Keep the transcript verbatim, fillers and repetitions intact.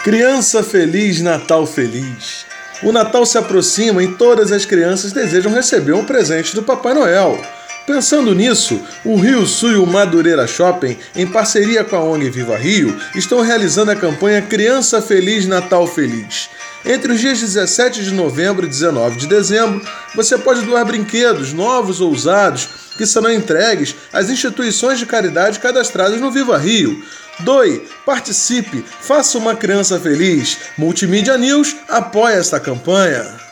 Criança feliz, Natal feliz. O Natal se aproxima e todas as crianças desejam receber um presente do Papai Noel. Pensando nisso, o Rio Sul e o Madureira Shopping, em parceria com a O N G Viva Rio, estão realizando a campanha Criança Feliz, Natal Feliz. Entre os dias dezessete de novembro e dezenove de dezembro, você pode doar brinquedos novos ou usados que serão entregues às instituições de caridade cadastradas no Viva Rio. Doe, participe, faça uma criança feliz. Multimídia News apoia esta campanha.